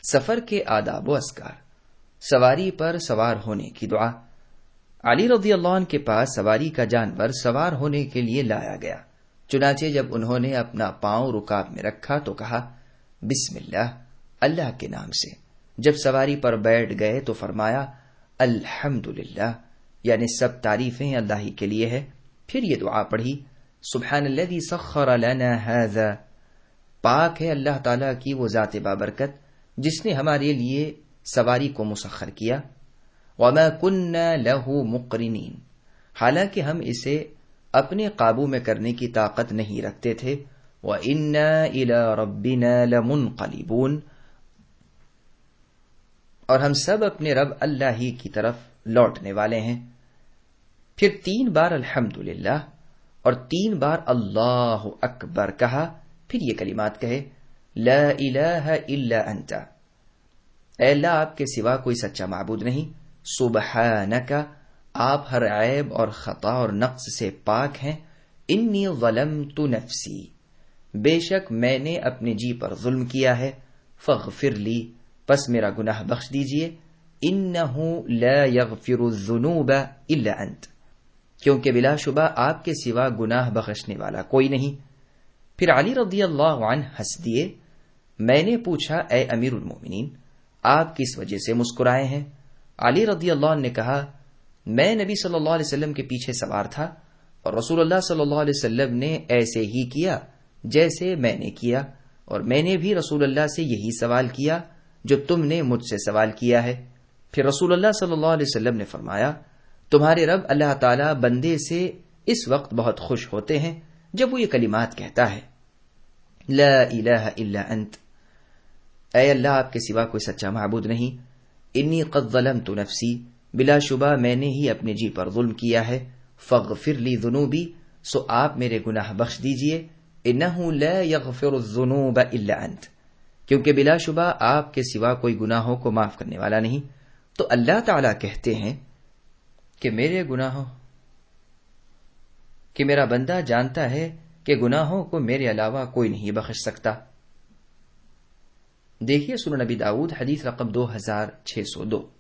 سفر کے آداب و اذکار، سواری پر سوار ہونے کی دعا۔ علی رضی اللہ عنہ کے پاس سواری کا جانور سوار ہونے کے لیے لایا گیا، چنانچہ جب انہوں نے اپنا پاؤں رکاب میں رکھا تو کہا بسم اللہ، اللہ کے نام سے۔ جب سواری پر بیٹھ گئے تو فرمایا الحمدللہ، یعنی سب تعریفیں اللہ ہی کے لیے ہے۔ پھر یہ دعا پڑھی سبحان الذی سخر لنا ھذا، پاک ہے اللہ تعالیٰ کی وہ ذات بابرکت جس نے ہمارے لیے سواری کو مسخر کیا۔ وما كنا له مقرنین، حالانکہ ہم اسے اپنے قابو میں کرنے کی طاقت نہیں رکھتے تھے۔ وَإِنَّا إِلَىٰ رَبِّنَا لَمُنْقَلِبُونَ، اور ہم سب اپنے رب اللہ ہی کی طرف لوٹنے والے ہیں۔ پھر 3 بار الحمدللہ اور 3 بار اللہ اکبر کہا، پھر یہ کلمات کہے لا الہ الا انت، اے اللہ آپ کے سوا کوئی سچا معبود نہیں، سبحانک، آپ ہر عیب اور خطا اور نقص سے پاک ہیں، انی ظلمت نفسی، بے شک میں نے اپنے جی پر ظلم کیا ہے، فاغفر لی، پس میرا گناہ بخش دیجئے، انہ لا یغفر الذنوب الا انت، کیونکہ بلا شبہ آپ کے سوا گناہ بخشنے والا کوئی نہیں۔ پھر علی رضی اللہ عنہ ہنس دیے۔ میں نے پوچھا اے امیر المومنین، آپ کس وجہ سے مسکرائے ہیں؟ علی رضی اللہ عنہ نے کہا میں نبی صلی اللہ علیہ وسلم کے پیچھے سوار تھا اور رسول اللہ صلی اللہ علیہ وسلم نے ایسے ہی کیا جیسے میں نے کیا، اور میں نے بھی رسول اللہ سے یہی سوال کیا جو تم نے مجھ سے سوال کیا ہے۔ پھر رسول اللہ صلی اللہ علیہ وسلم نے فرمایا تمہارے رب اللہ تعالیٰ بندے سے اس وقت بہت خوش ہوتے ہیں جب وہ یہ کلمات کہتا ہے لا الہ الا انت، اے اللہ آپ کے سوا کوئی سچا معبود نہیں، انی قد ظلمت نفسی، بلا شبہ میں نے ہی اپنے جی پر ظلم کیا ہے، فاغفر لی ذنوبی، سو آپ میرے گناہ بخش دیجئے، انہ لا یغفر الذنوب الا انت، کیونکہ بلا شبہ آپ کے سوا کوئی گناہوں کو معاف کرنے والا نہیں۔ تو اللہ تعالیٰ کہتے ہیں کہ میرا بندہ جانتا ہے کہ گناہوں کو میرے علاوہ کوئی نہیں بخش سکتا۔ دیکھیے سنن نبی داؤد حدیث رقم 2602۔